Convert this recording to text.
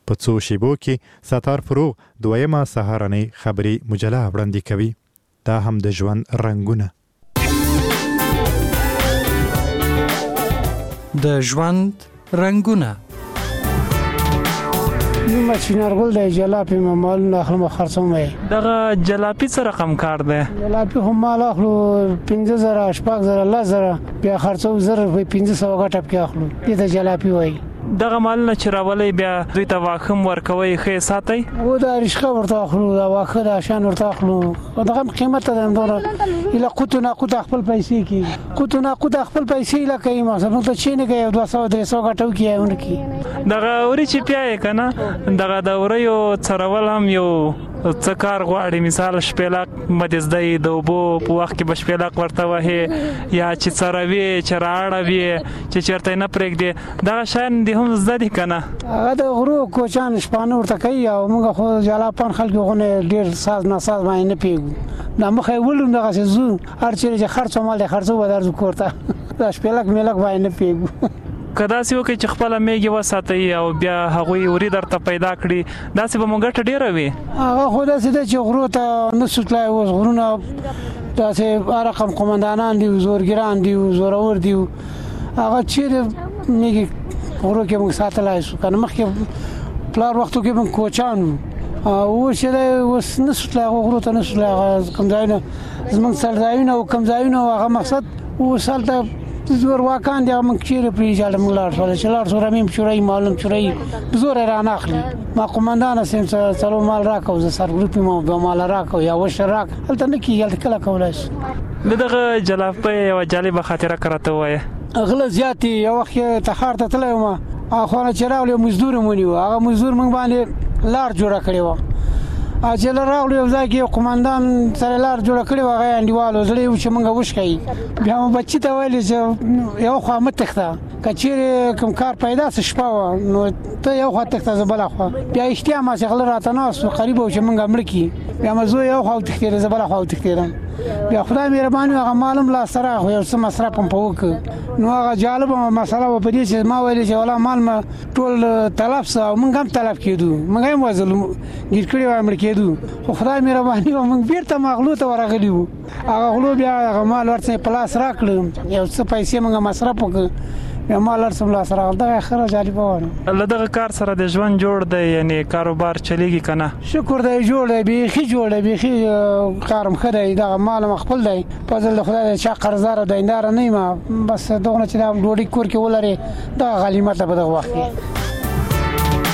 په څو شیبو کې ستار فروغ دویمه سهارنۍ خبري مجله وړاندې کوي. دا هم د ژوند رنګونه. د ژوند رنګونه. نیمه چینارګل د جلاپي مالونه اخلم خرڅوم. دغه جلاپي څه رقم کار دی؟ جلاپي هم مال اخلو 15000 شپږ 10000 بیا خرڅو 1500 غټه کې اخلو. دې ته جلاپي وایي. دغه مالونه چې راولي بیا دوی ته واخم ورکوي ښه ساتي او دا رشقه ورته اخلو دا واخه دا شان ورته اخلو دغه قیمت ته اندوره اله قوتونه قوت خپل پیسې کی قوتونه قوت خپل پیسې لا کوي ما څه ته چینه کوي 200 300 غټو کیونه کی دغه اوري چې پیای کنه دغه د اوريو څرول هم یو څه کار غواړي. مثال شپېلاک مدزدای د وبو په وخت کې بشپېلاک ورته وه یا چې څروي چې راړوي چې چرته نه پرېږدي دغه شان دي هم زده دي کنه. هغه د غرو کوچان شپانه ورته کوي او موږ خو جلاپان خلک غونه ډیر ساز نه ساز باندې نه پیګو نو مخه ولوم دغه زو هر چې خرڅ مال خرڅو ودار کوړه دا شپېلاک ملک باندې نه پیګو. کدا سی وکي چې خپل میږي وساتي او بیا هغه وري درته پیدا کړي دا سی به مونږ ټ ډیر وي. هغه خو دا سده چې غرو ته نسوتلای و غرونه دا سه رقم قومندانان دي زورګران دي زورور دي هغه چې میږي غرو کې موږ ساتلای شو کنه مخکې پلار وختو کې موږ کوچانو او چې وس نسوتلای غرو ته نسوتلای کوم ځایونه زمونږ سرځایونه او کوم ځایونه هغه مقصد وسالته زور واکان دی موږ چیرې پریږاله موږ لار سره چې لار سره میم چورای معلوم چورای زور را ناخلی ما قومندان سیم سره مال راکاو ز سر ګروپ ما به مال راکاو یا وش راک هلته نه کیږي کله کولای دغه جلاپي یو جالب خاطره کراته وای غله زیاتی یو وخت تخار ته تلای ما اخوانه چراغ مزدور مونږ هغه مزدور موږ باندې لار جوړه کړی و اجل راغلی یو ځای کې قومندان سره لار جوړ کړی و هغه انډیوالو زړی چې موږ وښکای بیا مو بچی ته ویل چې یو خو متخته کچېره کوم کار پیدا شپه نو ته یو خو تخته زبل خو بیا اشتیا ما څخه راته ناس قریب و چې موږ امر کی بیا مزو یو خو تخته زبل خو تخته بیا خدای مهرباني هغه معلوم لا سره خو یو څه مصرف هم پوک نو هغه جالب مسله و پدې چې ما ویل چې ولا مال ما ټول طلب سره موږ هم طلب کېدو موږ هم وزل ګیر کړی و امر کېدو خو خدای مهرباني موږ بیرته مغلوط ورغلی وو هغه غلو بیا هغه مال ورته پلاس راکړ یو څه پیسې موږ مصرف وکړ یا مال ورسم لا سره دغه خره جالب و الله دغه کار سره د ژوند جوړ دی یعنی کاروبار چلیږي کنه شکر دی جوړ دی بيخي جوړ دی بيخي کارم خدای دغه مال مخبل دی فضل خدای چې قرضدار دیندار نه ما بس دغه چې د ډوډۍ کور کې ولري دا غلیمت په دغه وخت